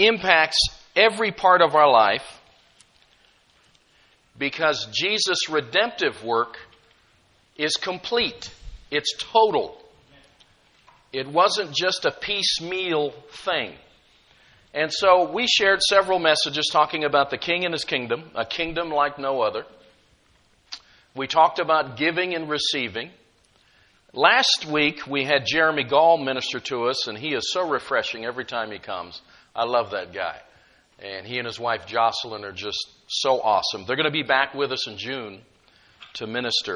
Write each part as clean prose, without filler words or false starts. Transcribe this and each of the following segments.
impacts every part of our life because Jesus' redemptive work is complete. It's total. It wasn't just a piecemeal thing. And so we shared several messages talking about the King and His kingdom, a kingdom like no other. We talked about giving and receiving. Last week we had Jeremy Gall minister to us, and he is so refreshing every time he comes. I love that guy. And he and his wife Jocelyn are just so awesome. They're going to be back with us in June to minister.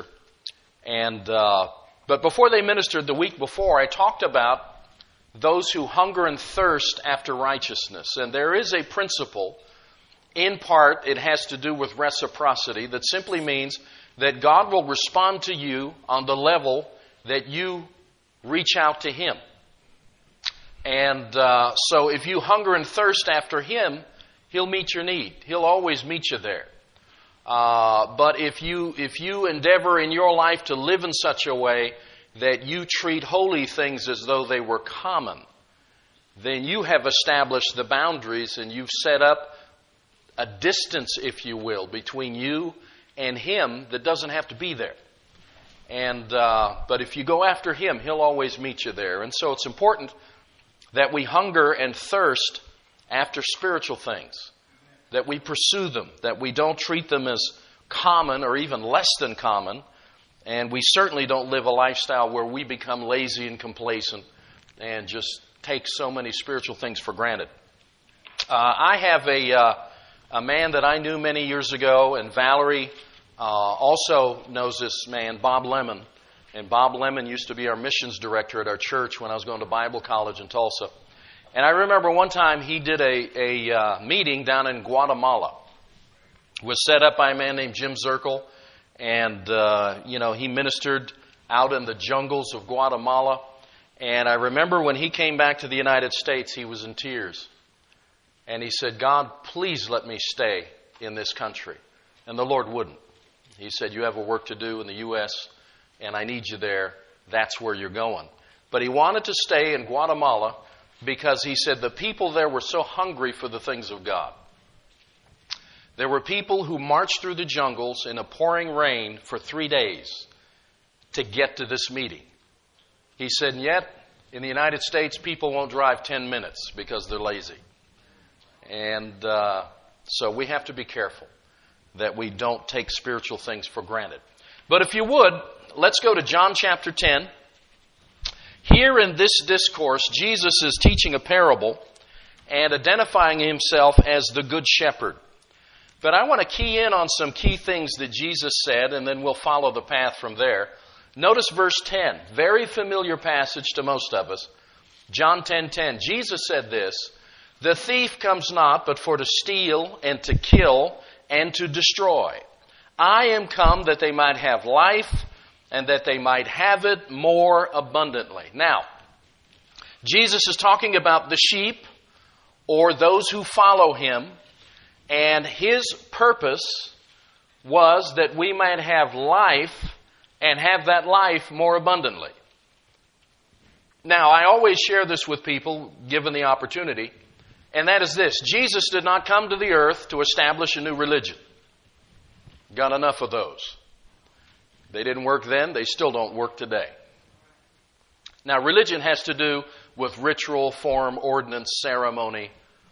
But before they ministered the week before, I talked about those who hunger and thirst after righteousness. And there is a principle, in part it has to do with reciprocity, that simply means that God will respond to you on the level that you reach out to Him. And so if you hunger and thirst after Him, He'll meet your need. He'll always meet you there. But if you endeavor in your life to live in such a way that you treat holy things as though they were common, then you have established the boundaries and you've set up a distance, if you will, between you and Him that doesn't have to be there. But if you go after Him, He'll always meet you there. And so it's important that we hunger and thirst after spiritual things, that we pursue them, that we don't treat them as common or even less than common, and we certainly don't live a lifestyle where we become lazy and complacent and just take so many spiritual things for granted. I have a man that I knew many years ago, and Valerie also knows this man, Bob Lemon. And Bob Lemon used to be our missions director at our church when I was going to Bible college in Tulsa. And I remember one time he did a meeting down in Guatemala. It was set up by a man named Jim Zirkle. And, he ministered out in the jungles of Guatemala. And I remember when he came back to the United States, he was in tears. And he said, "God, please let me stay in this country." And the Lord wouldn't. He said, "You have a work to do in the U.S., and I need you there. That's where you're going." But he wanted to stay in Guatemala because he said the people there were so hungry for the things of God. There were people who marched through the jungles in a pouring rain for 3 days to get to this meeting. He said, and yet, in the United States, people won't drive 10 minutes because they're lazy. And so we have to be careful that we don't take spiritual things for granted. But if you would, let's go to John chapter 10. Here in this discourse, Jesus is teaching a parable and identifying Himself as the Good Shepherd. But I want to key in on some key things that Jesus said, and then we'll follow the path from there. Notice verse 10, very familiar passage to most of us. John 10:10. Jesus said this, "The thief comes not but for to steal and to kill and to destroy. I am come that they might have life and that they might have it more abundantly." Now, Jesus is talking about the sheep or those who follow Him, and His purpose was that we might have life and have that life more abundantly. Now, I always share this with people, given the opportunity, and that is this. Jesus did not come to the earth to establish a new religion. Got enough of those. They didn't work then, they still don't work today. Now, religion has to do with ritual, form, ordinance, ceremony.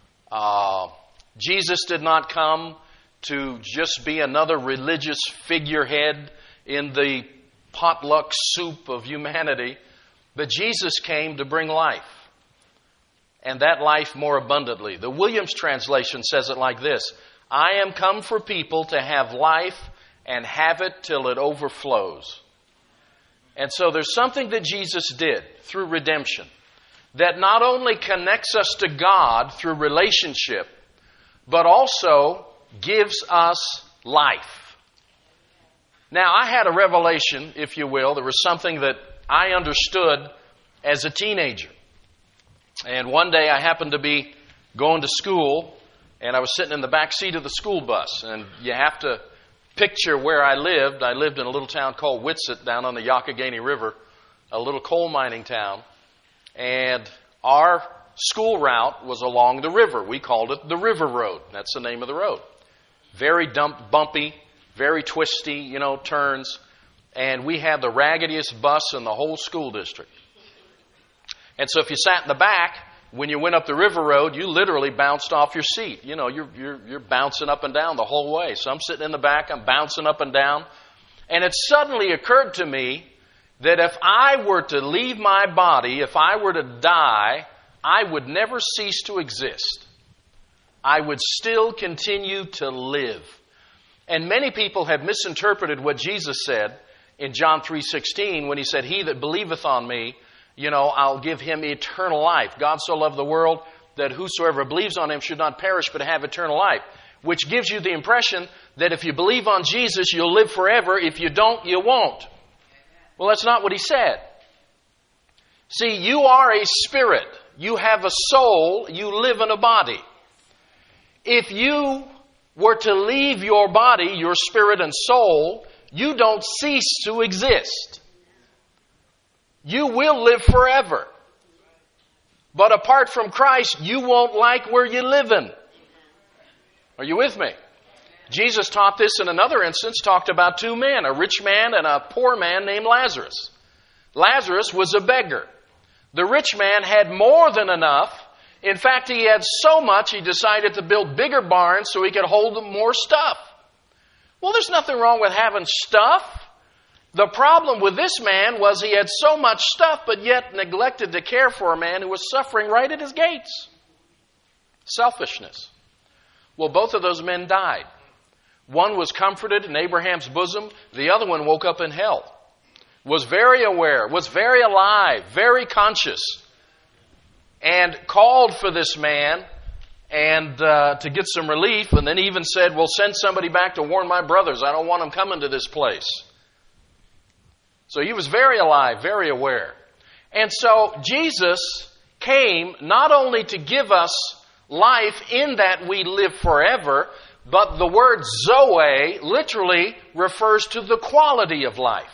Jesus did not come to just be another religious figurehead in the potluck soup of humanity, but Jesus came to bring life, and that life more abundantly. The Williams translation says it like this: "I am come for people to have life and have it till it overflows." And so there's something that Jesus did through redemption that not only connects us to God through relationship, but also gives us life. Now, I had a revelation, if you will. There was something that I understood as a teenager. And one day I happened to be going to school, and I was sitting in the back seat of the school bus. And you have to picture where I lived. I lived in a little town called Whitsett down on the Youghiogheny River, a little coal mining town. And our school route was along the river. We called it the River Road. That's the name of the road. Very bumpy, very twisty, turns. And we had the raggediest bus in the whole school district. And so if you sat in the back, when you went up the river road, you literally bounced off your seat. You're bouncing up and down the whole way. So I'm sitting in the back, I'm bouncing up and down. And it suddenly occurred to me that if I were to leave my body, if I were to die, I would never cease to exist. I would still continue to live. And many people have misinterpreted what Jesus said in John 3:16 when he said, "He that believeth on me, I'll give him eternal life. God so loved the world that whosoever believes on him should not perish but have eternal life." Which gives you the impression that if you believe on Jesus, you'll live forever. If you don't, you won't. Well, that's not what he said. See, you are a spirit. You have a soul. You live in a body. If you were to leave your body, your spirit and soul, you don't cease to exist. You will live forever. But apart from Christ, you won't like where you're living. Are you with me? Jesus taught this in another instance, talked about two men, a rich man and a poor man named Lazarus. Lazarus was a beggar. The rich man had more than enough. In fact, he had so much he decided to build bigger barns so he could hold more stuff. Well, there's nothing wrong with having stuff. The problem with this man was he had so much stuff, but yet neglected to care for a man who was suffering right at his gates. Selfishness. Well, both of those men died. One was comforted in Abraham's bosom. The other one woke up in hell. Was very aware, was very alive, very conscious, and called for this man and to get some relief, and then even said, "Well, send somebody back to warn my brothers. I don't want them coming to this place." So he was very alive, very aware. And so Jesus came not only to give us life in that we live forever, but the word Zoe literally refers to the quality of life.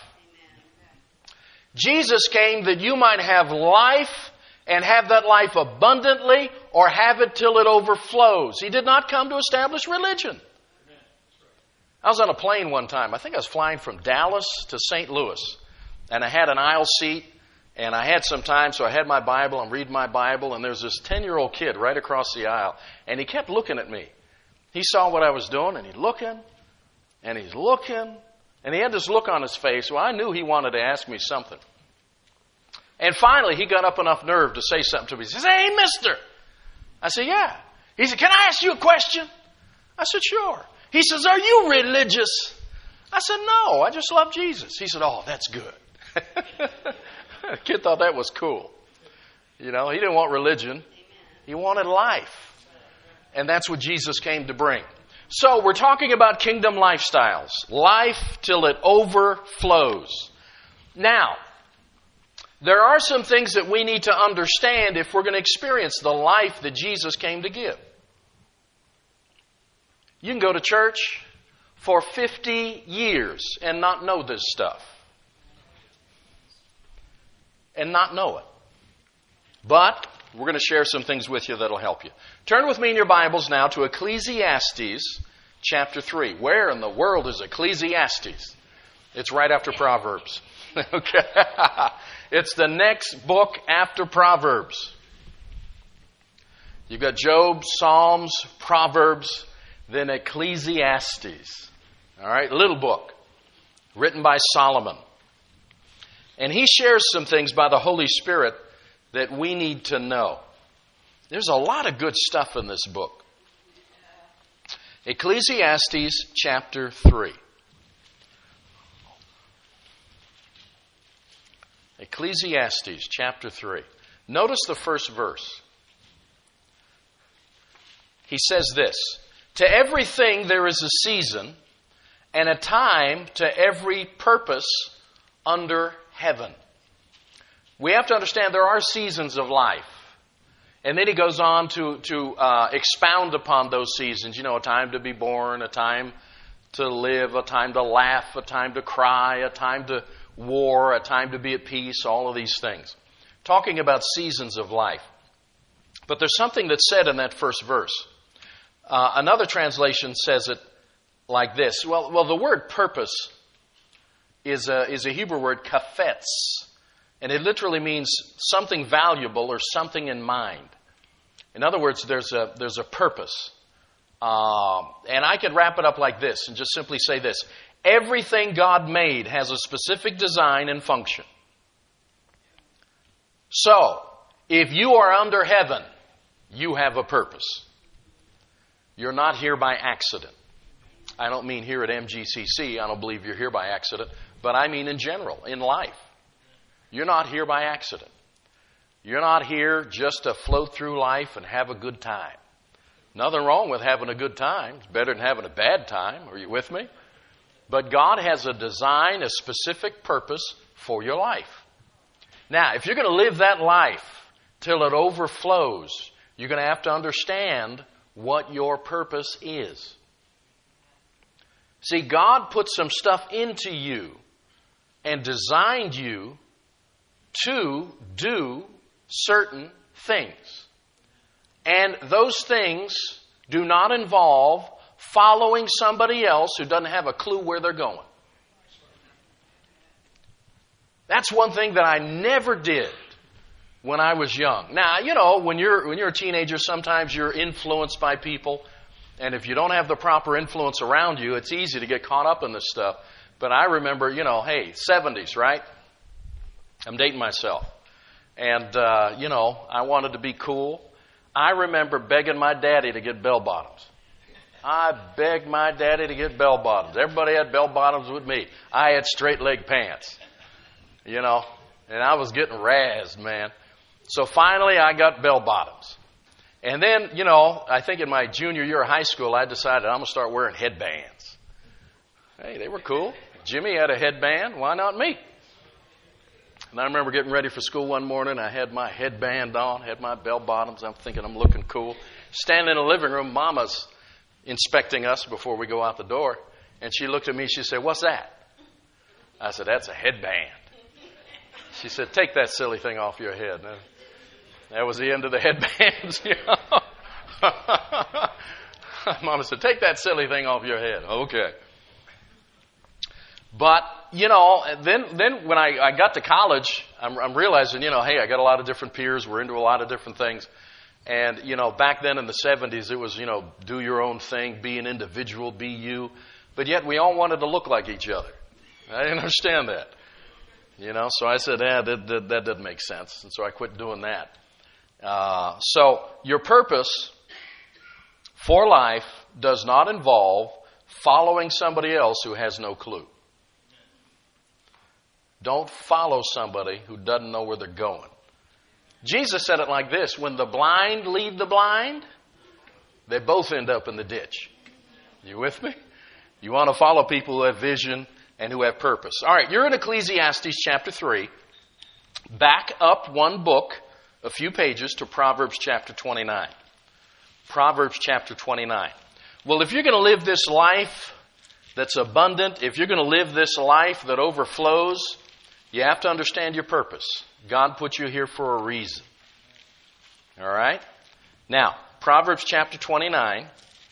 Jesus came that you might have life and have that life abundantly or have it till it overflows. He did not come to establish religion. I was on a plane one time. I think I was flying from Dallas to St. Louis. And I had an aisle seat, and I had some time, so I had my Bible. I'm reading my Bible, and there's this 10-year-old kid right across the aisle. And he kept looking at me. He saw what I was doing, and he's looking, and he's looking. And he had this look on his face. Well, I knew he wanted to ask me something. And finally, he got up enough nerve to say something to me. He says, "Hey, mister." I said, "Yeah." He said, "Can I ask you a question?" I said, "Sure." He says, "Are you religious?" I said, "No, I just love Jesus." He said, "Oh, that's good." The kid thought that was cool. He didn't want religion. He wanted life. And that's what Jesus came to bring. So we're talking about kingdom lifestyles. Life till it overflows. Now, there are some things that we need to understand if we're going to experience the life that Jesus came to give. You can go to church for 50 years and not know this stuff. And not know it. But we're going to share some things with you that'll help you. Turn with me in your Bibles now to Ecclesiastes chapter 3. Where in the world is Ecclesiastes? It's right after Proverbs. Okay. It's the next book after Proverbs. You've got Job, Psalms, Proverbs, then Ecclesiastes. All right, little book written by Solomon. And he shares some things by the Holy Spirit that we need to know. There's a lot of good stuff in this book. Ecclesiastes chapter 3. Ecclesiastes chapter 3. Notice the first verse. He says this, "To everything there is a season, and a time to every purpose under heaven." We have to understand there are seasons of life. And then he goes on to expound upon those seasons. A time to be born, a time to live, a time to laugh, a time to cry, a time to war, a time to be at peace, all of these things. Talking about seasons of life. But there's something that's said in that first verse. Another translation says it like this. Well, the word purpose is a Hebrew word, kafetz. And it literally means something valuable or something in mind. In other words, there's a purpose. And I could wrap it up like this and just simply say this. Everything God made has a specific design and function. So, if you are under heaven, you have a purpose. You're not here by accident. I don't mean here at MGCC. I don't believe you're here by accident. But I mean in general, in life. You're not here by accident. You're not here just to float through life and have a good time. Nothing wrong with having a good time. It's better than having a bad time. Are you with me? But God has a design, a specific purpose for your life. Now, if you're going to live that life till it overflows, you're going to have to understand what your purpose is. See, God put some stuff into you and designed you to do certain things. And those things do not involve following somebody else who doesn't have a clue where they're going. That's one thing that I never did when I was young. Now, you know, when you're a teenager, sometimes you're influenced by people. And if you don't have the proper influence around you, it's easy to get caught up in this stuff. But I remember, hey, 70s, right? I'm dating myself. And, I wanted to be cool. I remember begging my daddy to get bell bottoms. I begged my daddy to get bell bottoms. Everybody had bell bottoms with me. I had straight leg pants, and I was getting razzed, man. So finally I got bell bottoms. And then, I think in my junior year of high school, I decided I'm going to start wearing headbands. Hey, they were cool. Jimmy had a headband. Why not me? And I remember getting ready for school one morning. I had my headband on, had my bell bottoms. I'm thinking I'm looking cool. Standing in the living room, Mama's inspecting us before we go out the door. And she looked at me. She said, "What's that?" I said, "That's a headband." She said, "Take that silly thing off your head." And that was the end of the headbands. Mama said, "Take that silly thing off your head." Okay. But, then when I got to college, I'm realizing, hey, I got a lot of different peers. We're into a lot of different things. And, back then in the 70s, it was, do your own thing, be an individual, be you. But yet we all wanted to look like each other. I didn't understand that. So I said, that doesn't make sense. And so I quit doing that. So your purpose for life does not involve following somebody else who has no clue. Don't follow somebody who doesn't know where they're going. Jesus said it like this: when the blind lead the blind, they both end up in the ditch. You with me? You want to follow people who have vision and who have purpose. All right, you're in Ecclesiastes chapter 3. Back up one book, a few pages, to Proverbs chapter 29. Proverbs chapter 29. Well, if you're going to live this life that's abundant, if you're going to live this life that overflows, you have to understand your purpose. God put you here for a reason. All right? Now, Proverbs chapter 29.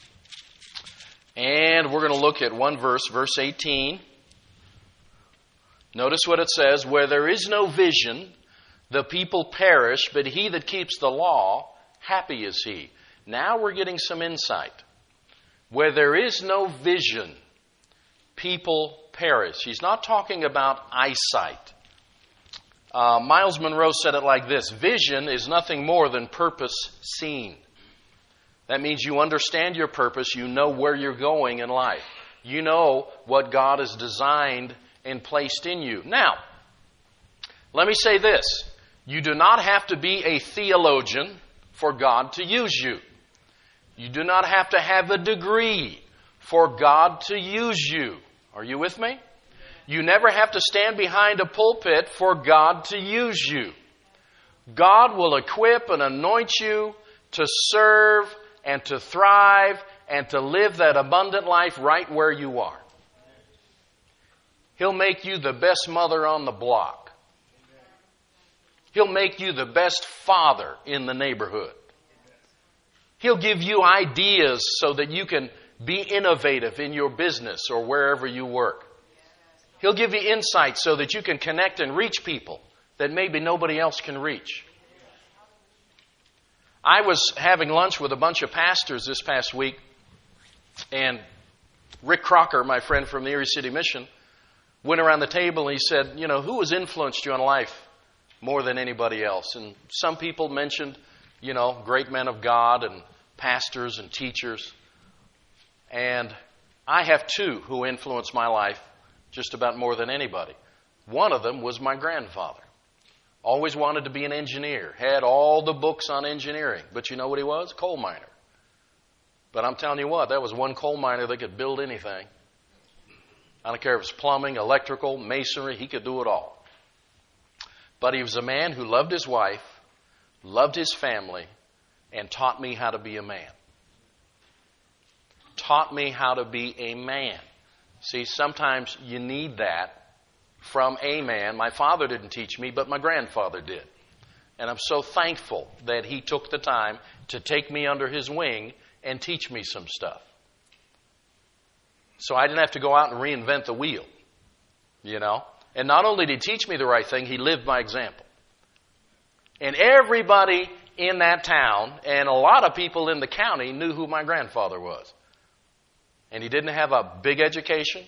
And we're going to look at one verse, verse 18. Notice what it says: where there is no vision, the people perish, but he that keeps the law, happy is he. Now we're getting some insight. Where there is no vision, people perish. He's not talking about eyesight. Miles Monroe said it like this: vision is nothing more than purpose seen. That means you understand your purpose. You know where you're going in life. You know what God has designed and placed in you. Now, let me say this. You do not have to be a theologian for God to use you. You do not have to have a degree for God to use you. Are you with me? You never have to stand behind a pulpit for God to use you. God will equip and anoint you to serve and to thrive and to live that abundant life right where you are. He'll make you the best mother on the block. He'll make you the best father in the neighborhood. He'll give you ideas so that you can be innovative in your business or wherever you work. He'll give you insight so that you can connect and reach people that maybe nobody else can reach. I was having lunch with a bunch of pastors this past week, and Rick Crocker, my friend from the Erie City Mission, went around the table and he said, who has influenced you in life more than anybody else? And some people mentioned, great men of God and pastors and teachers. And I have two who influenced my life just about more than anybody. One of them was my grandfather. Always wanted to be an engineer. Had all the books on engineering. But you know what he was? Coal miner. But I'm telling you what, that was one coal miner that could build anything. I don't care if it's plumbing, electrical, masonry, he could do it all. But he was a man who loved his wife, loved his family, and taught me how to be a man. Taught me how to be a man. See, sometimes you need that from a man. My father didn't teach me, but my grandfather did. And I'm so thankful that he took the time to take me under his wing and teach me some stuff. So I didn't have to go out and reinvent the wheel, And not only did he teach me the right thing, he lived by example. And everybody in that town and a lot of people in the county knew who my grandfather was. And he didn't have a big education.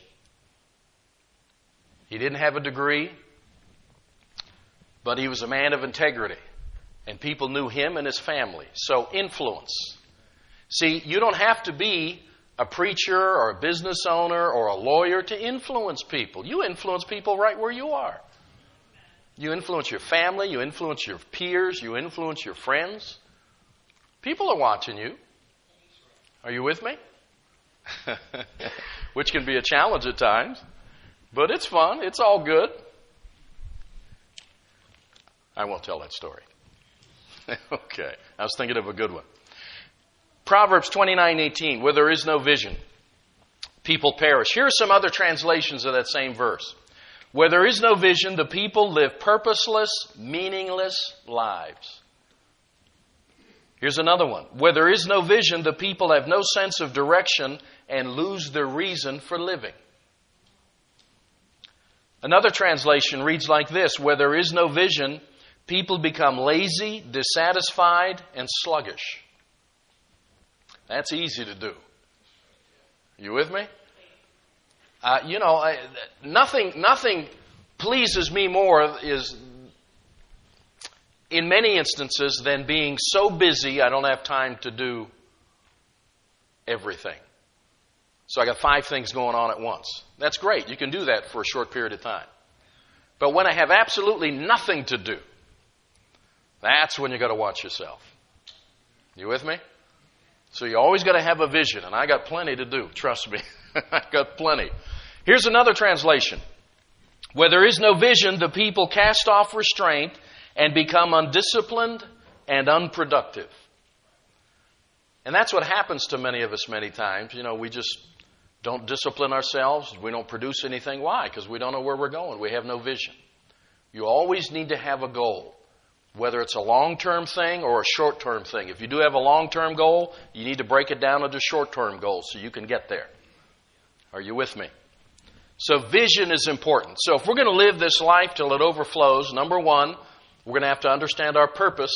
He didn't have a degree. But he was a man of integrity. And people knew him and his family. So influence. See, you don't have to be a preacher or a business owner or a lawyer to influence people. You influence people right where you are. You influence your family. You influence your peers. You influence your friends. People are watching you. Are you with me? Which can be a challenge at times. But it's fun. It's all good. I won't tell that story. Okay. I was thinking of a good one. Proverbs 29:18, where there is no vision, people perish. Here are some other translations of that same verse. Where there is no vision, the people live purposeless, meaningless lives. Here's another one. Where there is no vision, the people have no sense of direction and lose their reason for living. Another translation reads like this. Where there is no vision, people become lazy, dissatisfied, and sluggish. That's easy to do. You with me? Nothing pleases me more is, in many instances, than being so busy I don't have time to do everything. So I got 5 things going on at once. That's great. You can do that for a short period of time. But when I have absolutely nothing to do, that's when you got to watch yourself. You with me? So you always got to have a vision, and I got plenty to do. Trust me, I got plenty. Here's another translation. Where there is no vision, the people cast off restraint and become undisciplined and unproductive. And that's what happens to many of us many times. We just don't discipline ourselves. We don't produce anything. Why? Because we don't know where we're going. We have no vision. You always need to have a goal. Whether it's a long-term thing or a short-term thing. If you do have a long-term goal, you need to break it down into short-term goals so you can get there. Are you with me? So vision is important. So if we're going to live this life till it overflows, number one, we're going to have to understand our purpose.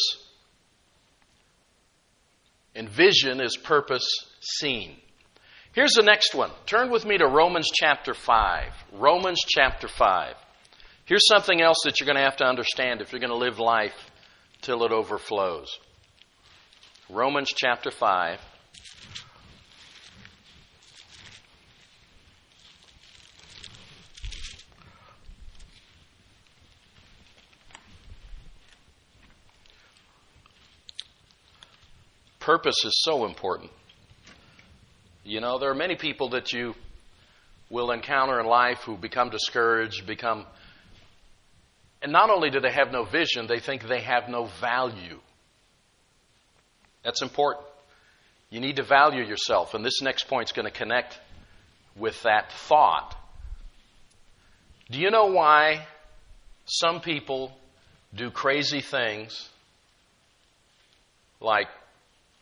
And vision is purpose seen. Here's the next one. Turn with me to Romans chapter 5. Romans chapter 5. Here's something else that you're going to have to understand if you're going to live life till it overflows. Romans chapter 5. Purpose is so important. There are many people that you will encounter in life who become discouraged, and not only do they have no vision, they think they have no value. That's important. You need to value yourself. And this next point is going to connect with that thought. Do you know why some people do crazy things like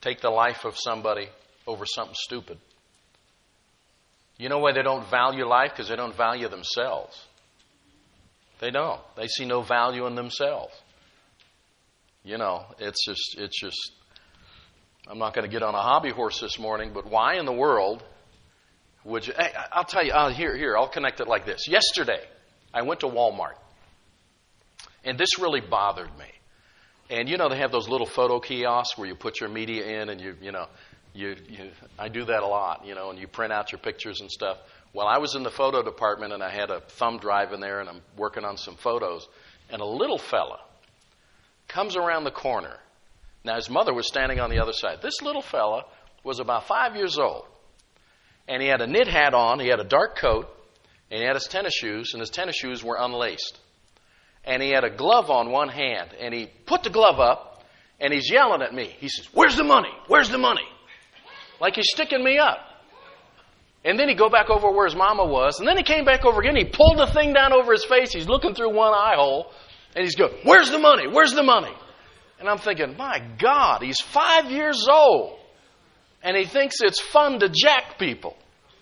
take the life of somebody over something stupid. You know why they don't value life? Because they don't value themselves. They don't. They see no value in themselves. You know, it's just, I'm not going to get on a hobby horse this morning, but why in the world would you, I'll tell you, here, I'll connect it like this. Yesterday, I went to Walmart, and this really bothered me. And you know, they have those little photo kiosks where you put your media in, and I do that a lot, you know, and you print out your pictures and stuff. Well, I was in the photo department, and I had a thumb drive in there, and I'm working on some photos, and a little fella comes around the corner. Now, his mother was standing on the other side. This little fella was about 5 years old, and he had a knit hat on, he had a dark coat, and he had his tennis shoes, and his tennis shoes were unlaced. And he had a glove on one hand, and he put the glove up, and he's yelling at me. He says, "Where's the money? Where's the money?" Like he's sticking me up. And then he'd go back over where his mama was, and then he came back over again. He pulled the thing down over his face. He's looking through one eye hole, and he's going, "Where's the money? Where's the money?" And I'm thinking, my God, he's 5 years old, and he thinks it's fun to jack people.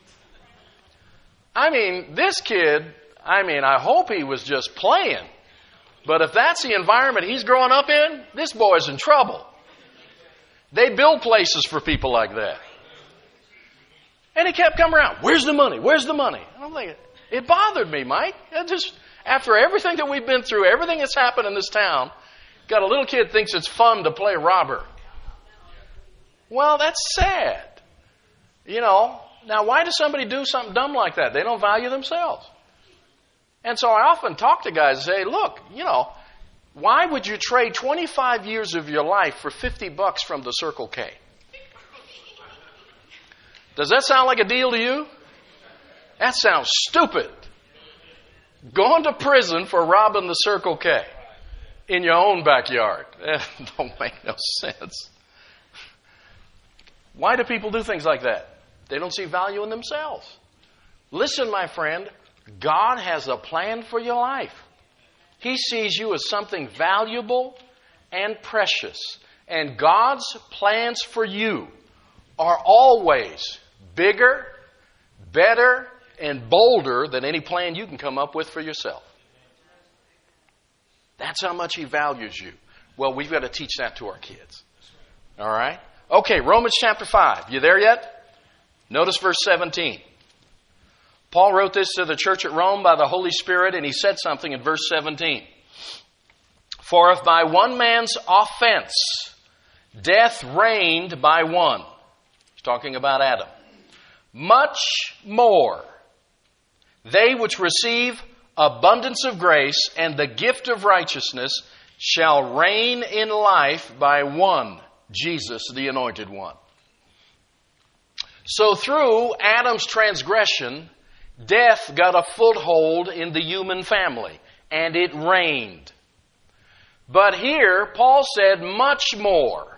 I mean, this kid, I hope he was just playing. But if that's the environment he's growing up in, this boy's in trouble. They build places for people like that. And he kept coming around, "Where's the money? Where's the money?" And I'm thinking, it bothered me, Mike. After everything that we've been through, everything that's happened in this town, got a little kid thinks it's fun to play robber. Well, that's sad. You know, now why does somebody do something dumb like that? They don't value themselves. And so I often talk to guys and say, look, you know, why would you trade 25 years of your life for $50 from the Circle K? Does that sound like a deal to you? That sounds stupid. Going to prison for robbing the Circle K in your own backyard. That don't make no sense. Why do people do things like that? They don't see value in themselves. Listen, my friend, God has a plan for your life. He sees you as something valuable and precious. And God's plans for you are always bigger, better, and bolder than any plan you can come up with for yourself. That's how much He values you. Well, we've got to teach that to our kids. All right? Okay, Romans chapter 5. You there yet? Notice verse 17. Paul wrote this to the church at Rome by the Holy Spirit, and he said something in verse 17. "For if by one man's offense death reigned by one," he's talking about Adam, "much more they which receive abundance of grace and the gift of righteousness shall reign in life by one, Jesus, the Anointed One." So through Adam's transgression, death got a foothold in the human family, and it reigned. But here, Paul said, much more,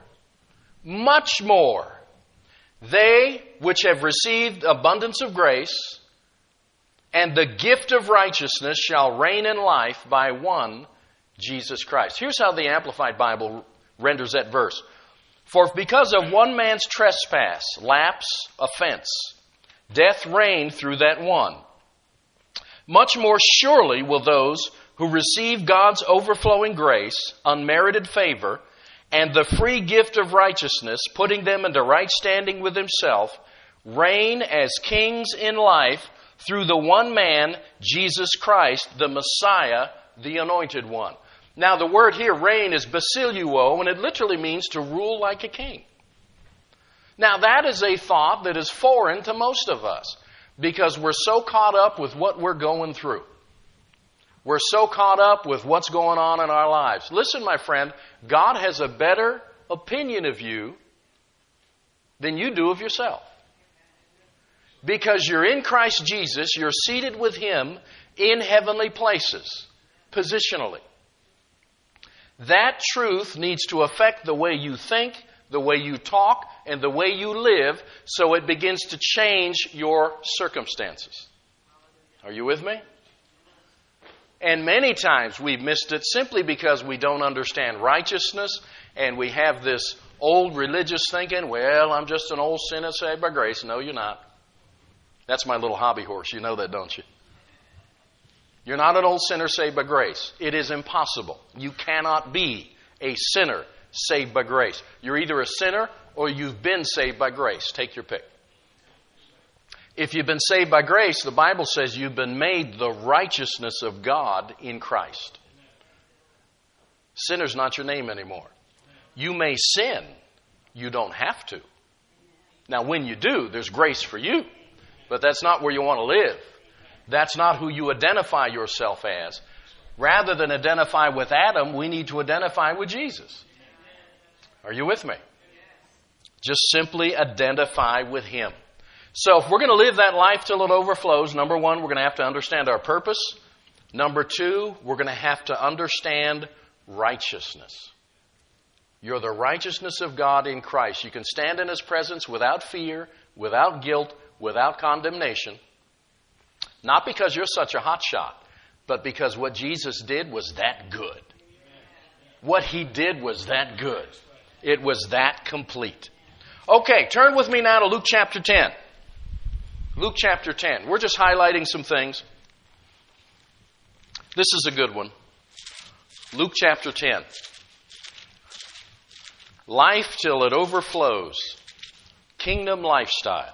they which have received abundance of grace and the gift of righteousness shall reign in life by one, Jesus Christ. Here's how the Amplified Bible renders that verse. "For because of one man's trespass, lapse, offense, death reigned through that one. Much more surely will those who receive God's overflowing grace, unmerited favor, and the free gift of righteousness, putting them into right standing with Himself, reign as kings in life through the one man, Jesus Christ, the Messiah, the Anointed One." Now, the word here, reign, is basiluo, and it literally means to rule like a king. Now, that is a thought that is foreign to most of us because we're so caught up with what we're going through. We're so caught up with what's going on in our lives. Listen, my friend, God has a better opinion of you than you do of yourself. Because you're in Christ Jesus, you're seated with Him in heavenly places, positionally. That truth needs to affect the way you think, the way you talk, and the way you live, so it begins to change your circumstances. Are you with me? And many times we've missed it simply because we don't understand righteousness, and we have this old religious thinking, well, I'm just an old sinner saved by grace. No, you're not. That's my little hobby horse. You know that, don't you? You're not an old sinner saved by grace. It is impossible. You cannot be a sinner saved by grace. You're either a sinner or you've been saved by grace. Take your pick. If you've been saved by grace, the Bible says you've been made the righteousness of God in Christ. Sinner's not your name anymore. You may sin. You don't have to. Now, when you do, there's grace for you. But that's not where you want to live. That's not who you identify yourself as. Rather than identify with Adam, we need to identify with Jesus. Are you with me? Just simply identify with Him. So if we're going to live that life till it overflows, number one, we're going to have to understand our purpose. Number two, we're going to have to understand righteousness. You're the righteousness of God in Christ. You can stand in His presence without fear, without guilt, without condemnation. Not because you're such a hot shot, but because what Jesus did was that good. What He did was that good. It was that complete. Okay, turn with me now to Luke chapter 10. Luke chapter 10. We're just highlighting some things. This is a good one. Luke chapter 10. Life till it overflows. Kingdom lifestyle.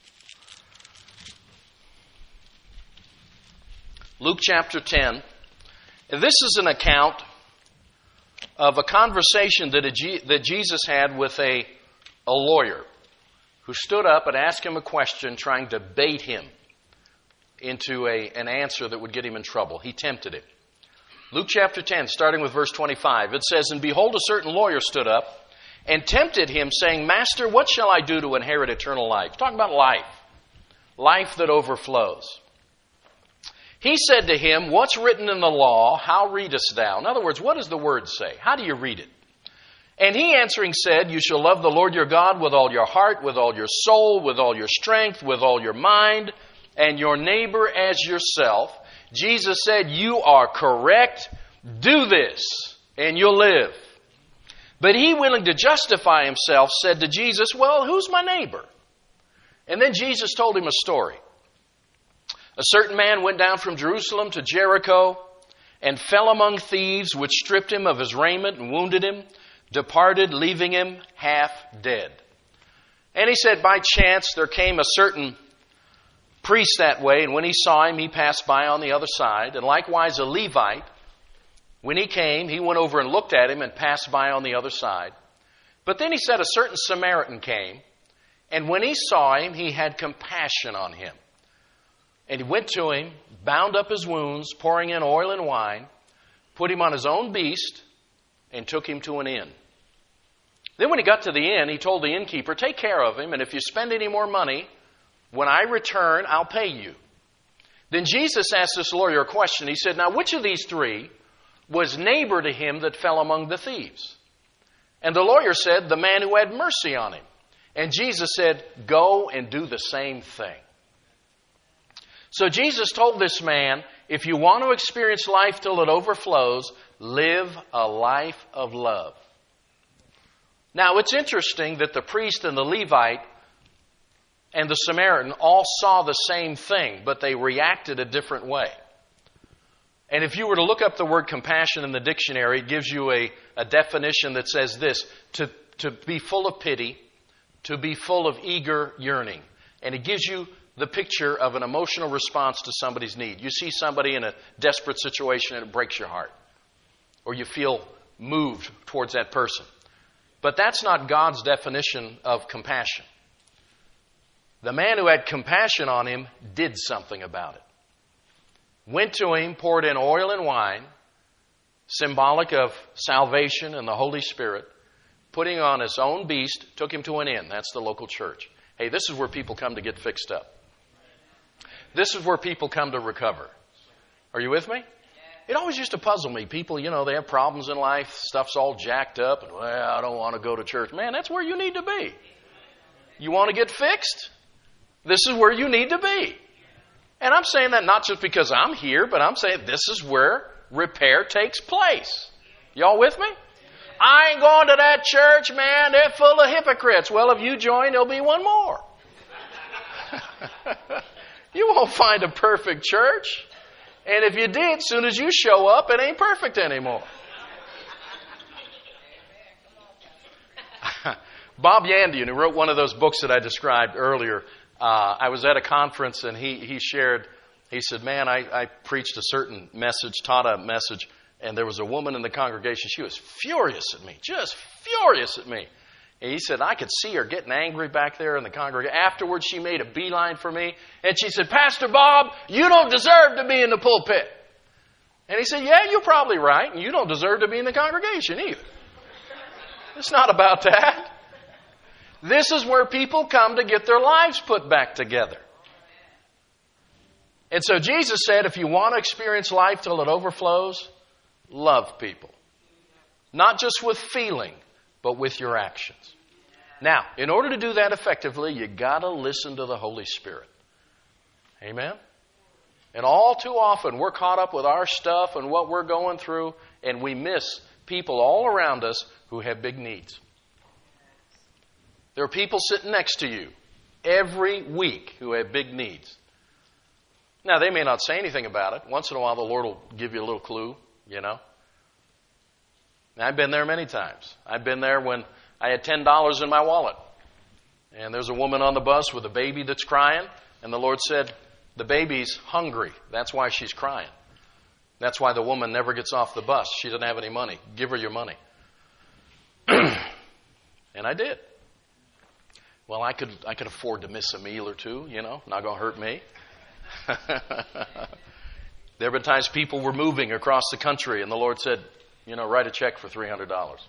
Luke chapter 10. And this is an account of a conversation that Jesus had with a lawyer who stood up and asked him a question trying to bait him into an answer that would get him in trouble. He tempted him. Luke chapter 10, starting with verse 25, it says, "And behold, a certain lawyer stood up and tempted him, saying, Master, what shall I do to inherit eternal life?" Talking about life. Life that overflows. He said to him, "What's written in the law? How readest thou?" In other words, what does the word say? How do you read it? And he answering said, "You shall love the Lord your God with all your heart, with all your soul, with all your strength, with all your mind, and your neighbor as yourself." Jesus said, "You are correct. Do this, and you'll live." But he, willing to justify himself, said to Jesus, "Well, who's my neighbor?" And then Jesus told him a story. "A certain man went down from Jerusalem to Jericho and fell among thieves, which stripped him of his raiment and wounded him, departed, leaving him half dead. And he said, by chance there came a certain priest that way, and when he saw him, he passed by on the other side. And likewise a Levite, when he came, he went over and looked at him and passed by on the other side. But then he said, a certain Samaritan came, and when he saw him, he had compassion on him. And he went to him, bound up his wounds, pouring in oil and wine, put him on his own beast, and took him to an inn. Then when he got to the inn, he told the innkeeper, take care of him, and if you spend any more money, when I return, I'll pay you. Then Jesus asked this lawyer a question. He said, now which of these three was neighbor to him that fell among the thieves? And the lawyer said, the man who had mercy on him. And Jesus said, go and do the same thing. So Jesus told this man, if you want to experience life till it overflows, live a life of love. Now, it's interesting that the priest and the Levite and the Samaritan all saw the same thing, but they reacted a different way. And if you were to look up the word compassion in the dictionary, it gives you a definition that says this, to be full of pity, to be full of eager yearning. And it gives you the picture of an emotional response to somebody's need. You see somebody in a desperate situation and it breaks your heart. Or you feel moved towards that person. But that's not God's definition of compassion. The man who had compassion on him did something about it. Went to him, poured in oil and wine, symbolic of salvation and the Holy Spirit, putting on his own beast, took him to an inn. That's the local church. Hey, this is where people come to get fixed up. This is where people come to recover. Are you with me? It always used to puzzle me. People, they have problems in life. Stuff's all jacked up. And, I don't want to go to church. Man, that's where you need to be. You want to get fixed? This is where you need to be. And I'm saying that not just because I'm here, but I'm saying this is where repair takes place. Y'all with me? I ain't going to that church, man. They're full of hypocrites. Well, if you join, there'll be one more. You won't find a perfect church. And if you did, as soon as you show up, it ain't perfect anymore. Bob Yandian, who wrote one of those books that I described earlier, I was at a conference and he shared, he said, man, I preached a certain message, taught a message, and there was a woman in the congregation. She was furious at me, just furious at me. And he said, I could see her getting angry back there in the congregation. Afterwards, she made a beeline for me. And she said, Pastor Bob, you don't deserve to be in the pulpit. And he said, yeah, you're probably right. And you don't deserve to be in the congregation either. It's not about that. This is where people come to get their lives put back together. And so Jesus said, if you want to experience life till it overflows, love people. Not just with feeling, but with your actions. Now, in order to do that effectively, you got to listen to the Holy Spirit. Amen? And all too often, we're caught up with our stuff and what we're going through, and we miss people all around us who have big needs. There are people sitting next to you every week who have big needs. Now, they may not say anything about it. Once in a while, the Lord will give you a little clue, you know. And I've been there many times. I've been there when I had $10 in my wallet. And there's a woman on the bus with a baby that's crying. And the Lord said, the baby's hungry. That's why she's crying. That's why the woman never gets off the bus. She doesn't have any money. Give her your money. And I did. Well, I could afford to miss a meal or two, you know. Not going to hurt me. There have been times people were moving across the country and the Lord said, you know, write a check for $300.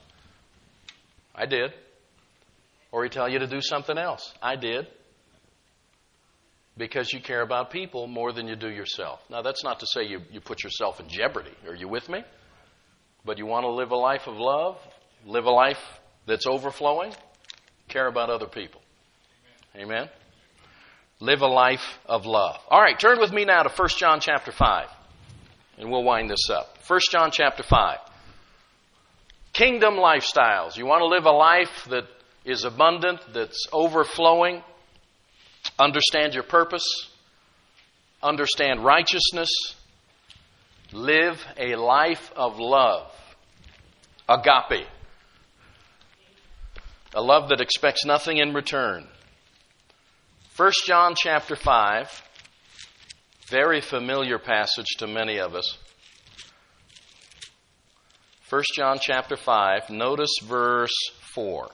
I did. Or He'd tell you to do something else. I did. Because you care about people more than you do yourself. Now, that's not to say you put yourself in jeopardy. Are you with me? But you want to live a life of love, live a life that's overflowing, care about other people. Amen? Live a life of love. All right, turn with me now to 1 John chapter 5. And we'll wind this up. 1 John chapter 5. Kingdom lifestyles. You want to live a life that is abundant, that's overflowing. Understand your purpose. Understand righteousness. Live a life of love. Agape. A love that expects nothing in return. 1 John chapter 5. Very familiar passage to many of us. 1 John chapter 5, notice verse 4. It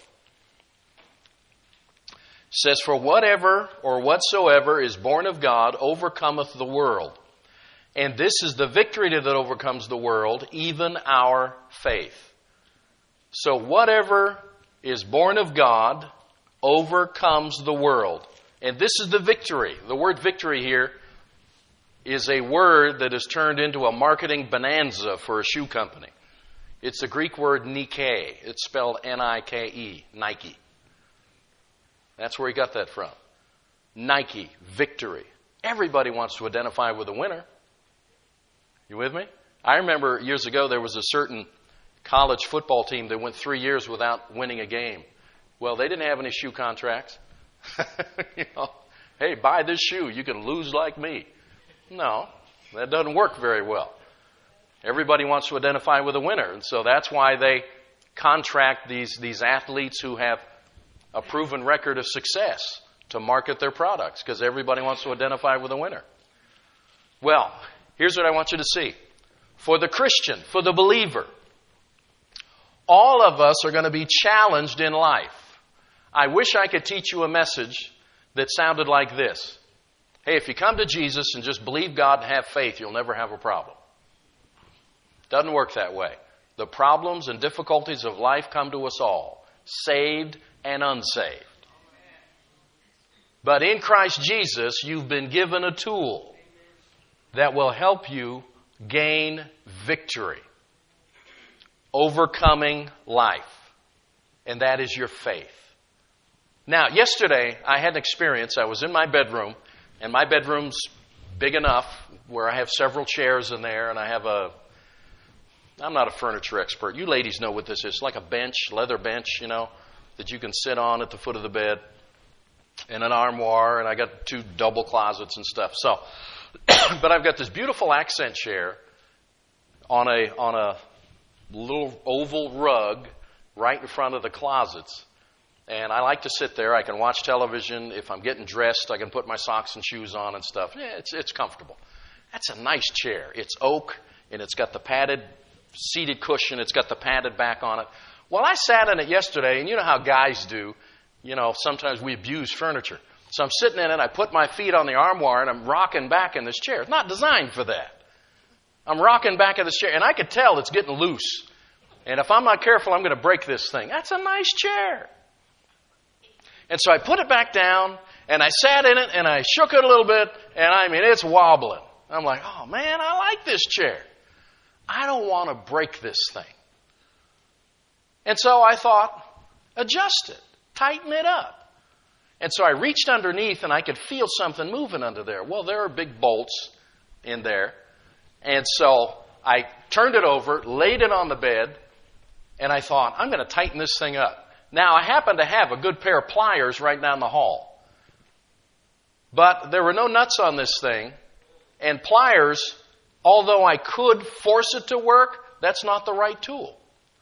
says, for whatever or whatsoever is born of God overcometh the world. And this is the victory that overcomes the world, even our faith. So whatever is born of God overcomes the world. And this is the victory. The word victory here is a word that is turned into a marketing bonanza for a shoe company. It's the Greek word Nike. It's spelled Nike, Nike. That's where he got that from. Nike, victory. Everybody wants to identify with a winner. You with me? I remember years ago there was a certain college football team that went 3 years without winning a game. Well, they didn't have any shoe contracts. You know, hey, buy this shoe. You can lose like me. No, that doesn't work very well. Everybody wants to identify with a winner. And so that's why they contract these athletes who have a proven record of success to market their products, because everybody wants to identify with a winner. Well, here's what I want you to see. For the Christian, for the believer, all of us are going to be challenged in life. I wish I could teach you a message that sounded like this. Hey, if you come to Jesus and just believe God and have faith, you'll never have a problem. Doesn't work that way. The problems and difficulties of life come to us all, saved and unsaved. But in Christ Jesus, you've been given a tool that will help you gain victory, overcoming life, and that is your faith. Now, yesterday, I had an experience. I was in my bedroom, and my bedroom's big enough where I have several chairs in there, and I have a I'm not a furniture expert. You ladies know what this is. It's like a bench, leather bench, that you can sit on at the foot of the bed, and an armoire, and I got 2 double closets and stuff. So, but I've got this beautiful accent chair on a little oval rug right in front of the closets. And I like to sit there. I can watch television. If I'm getting dressed, I can put my socks and shoes on and stuff. Yeah, it's comfortable. That's a nice chair. It's oak, and it's got the padded seated cushion. It's got the padded back on it. Well, I sat in it yesterday, and you know how guys do. Sometimes we abuse furniture. So I'm sitting in it. I put my feet on the armoire, and I'm rocking back in this chair. It's not designed for that. I'm rocking back in this chair, and I could tell it's getting loose. And if I'm not careful, I'm going to break this thing. That's a nice chair. And so I put it back down, and I sat in it, and I shook it a little bit, and it's wobbling. I'm like, oh, man, I like this chair. I don't want to break this thing. And so I thought, adjust it, tighten it up. And so I reached underneath, and I could feel something moving under there. Well, there are big bolts in there. And so I turned it over, laid it on the bed, and I thought, I'm going to tighten this thing up. Now, I happen to have a good pair of pliers right down the hall. But there were no nuts on this thing. And pliers, although I could force it to work, that's not the right tool.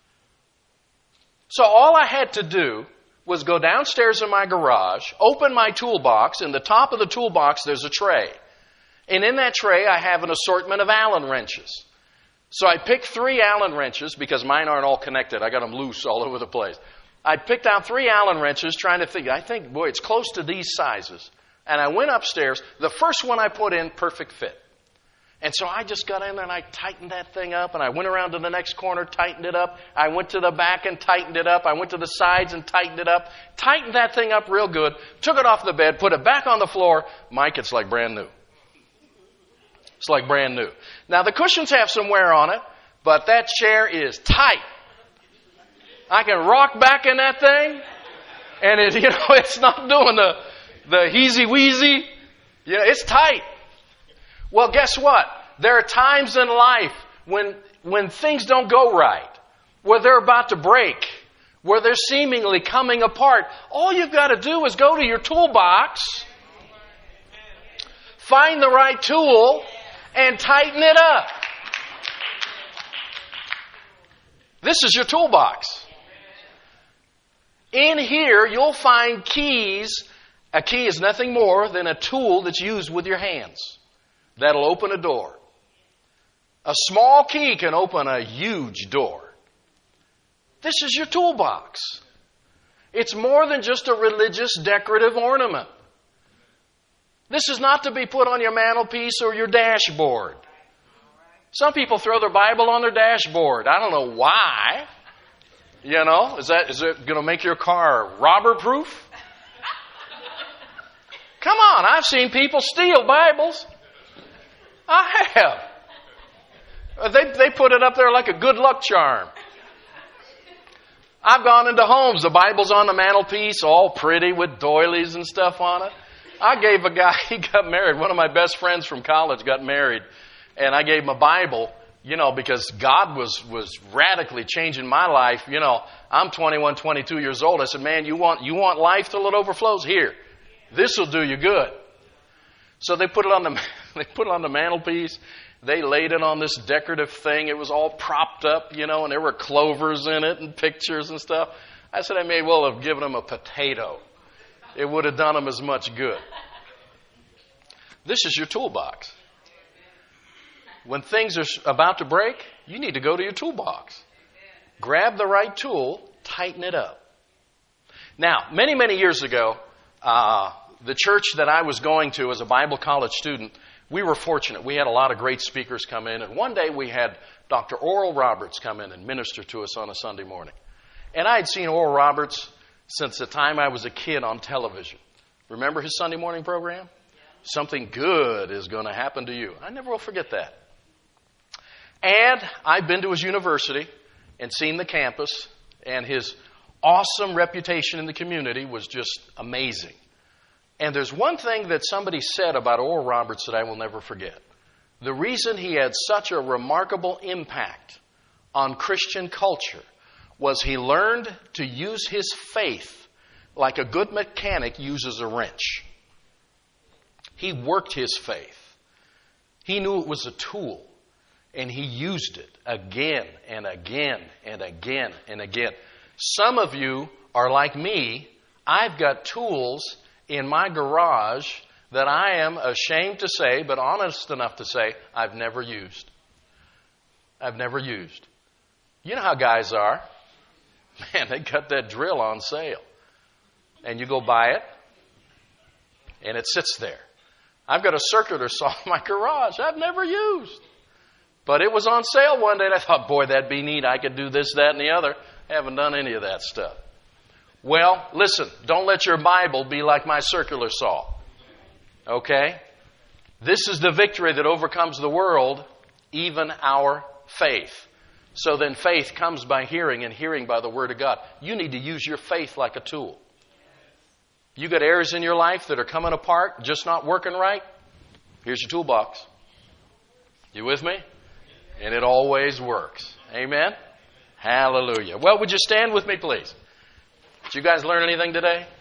So all I had to do was go downstairs in my garage, open my toolbox. In the top of the toolbox, there's a tray. And in that tray, I have an assortment of Allen wrenches. So I picked 3 Allen wrenches, because mine aren't all connected. I got them loose all over the place. I picked out 3 Allen wrenches, trying to think, boy, it's close to these sizes. And I went upstairs. The first one I put in, perfect fit. And so I just got in there and I tightened that thing up, and I went around to the next corner, tightened it up. I went to the back and tightened it up. I went to the sides and tightened it up. Tightened that thing up real good. Took it off the bed, put it back on the floor. Mike, it's like brand new. It's like brand new. Now, the cushions have some wear on it, but that chair is tight. I can rock back in that thing, and it's not doing the heezy-weezy. It's tight. Well, guess what? There are times in life when things don't go right, where they're about to break, where they're seemingly coming apart. All you've got to do is go to your toolbox, find the right tool, and tighten it up. This is your toolbox. In here, you'll find keys. A key is nothing more than a tool that's used with your hands. That'll open a door. A small key can open a huge door. This is your toolbox. It's more than just a religious decorative ornament. This is not to be put on your mantelpiece or your dashboard. Some people throw their Bible on their dashboard. I don't know why. Is it going to make your car robber-proof? Come on, I've seen people steal Bibles. I have. They put it up there like a good luck charm. I've gone into homes, the Bible's on the mantelpiece, all pretty with doilies and stuff on it. I gave a guy, he got married. One of my best friends from college got married. And I gave him a Bible, because God was radically changing my life. I'm 21, 22 years old. I said, man, you want life till it overflows? Here. This will do you good. So they put it on the mantelpiece. They laid it on this decorative thing. It was all propped up, and there were clovers in it and pictures and stuff. I said I may well have given them a potato. It would have done them as much good. This is your toolbox. When things are about to break, you need to go to your toolbox. Grab the right tool, tighten it up. Now, many, many years ago, the church that I was going to as a Bible college student, we were fortunate. We had a lot of great speakers come in. And one day we had Dr. Oral Roberts come in and minister to us on a Sunday morning. And I had seen Oral Roberts since the time I was a kid on television. Remember his Sunday morning program? Something good is going to happen to you. I never will forget that. And I've been to his university and seen the campus, and his awesome reputation in the community was just amazing. And there's one thing that somebody said about Oral Roberts that I will never forget. The reason he had such a remarkable impact on Christian culture was he learned to use his faith like a good mechanic uses a wrench. He worked his faith. He knew it was a tool, and he used it again and again and again and again. Some of you are like me. I've got tools in my garage that I am ashamed to say, but honest enough to say, I've never used. I've never used. You know how guys are. Man, they got that drill on sale. And you go buy it, and it sits there. I've got a circular saw in my garage I've never used. But it was on sale one day, and I thought, boy, that'd be neat. I could do this, that, and the other. I haven't done any of that stuff. Well, listen, don't let your Bible be like my circular saw. Okay? This is the victory that overcomes the world, even our faith. So then faith comes by hearing, and hearing by the Word of God. You need to use your faith like a tool. You got areas in your life that are coming apart, just not working right? Here's your toolbox. You with me? And it always works. Amen? Hallelujah. Well, would you stand with me, please? Did you guys learn anything today?